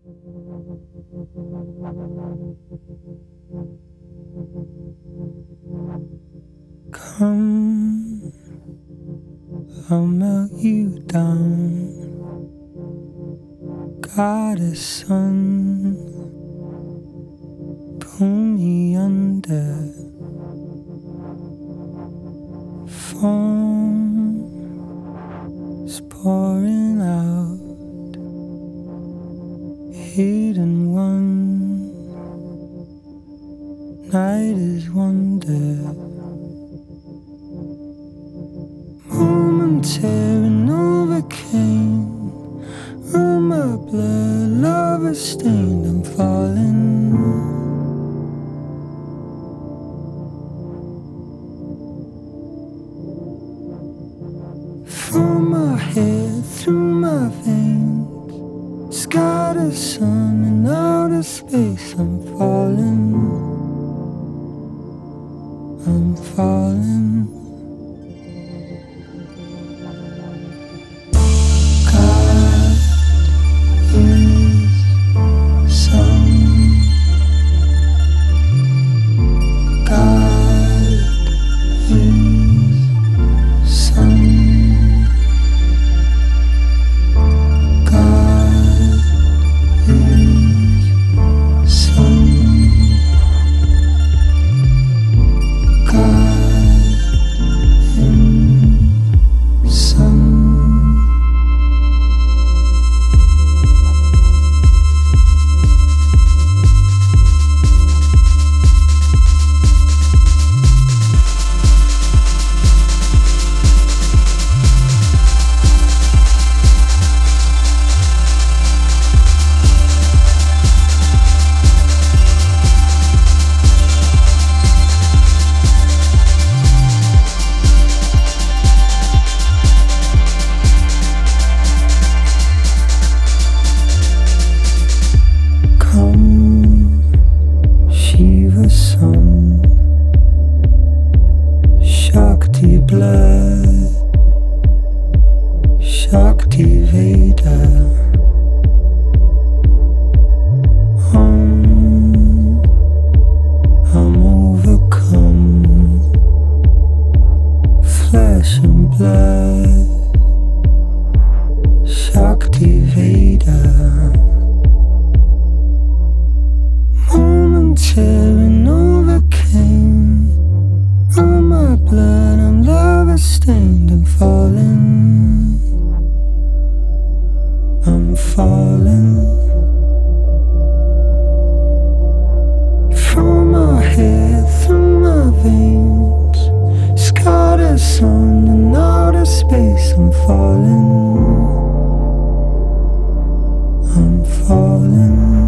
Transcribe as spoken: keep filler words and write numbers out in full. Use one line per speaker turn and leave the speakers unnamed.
Come, I'll melt you down. Got a sun, pull me under. Foam is pouring out, hidden one. Night is wonder. Momentary Novocaine, on my blood, love is stained. I'm falling. From my head through my veins, sky to sun and outer space. I'm falling. I'm falling. Shakti blood, Shakti Veda. Um, I'm overcome, flesh and blood, Shakti Veda. Momentary Novocaine, on my blood, I'm lava stained. I'm falling. I'm falling. From my head through my veins, scarred as sun and outer space. I'm falling. I'm falling.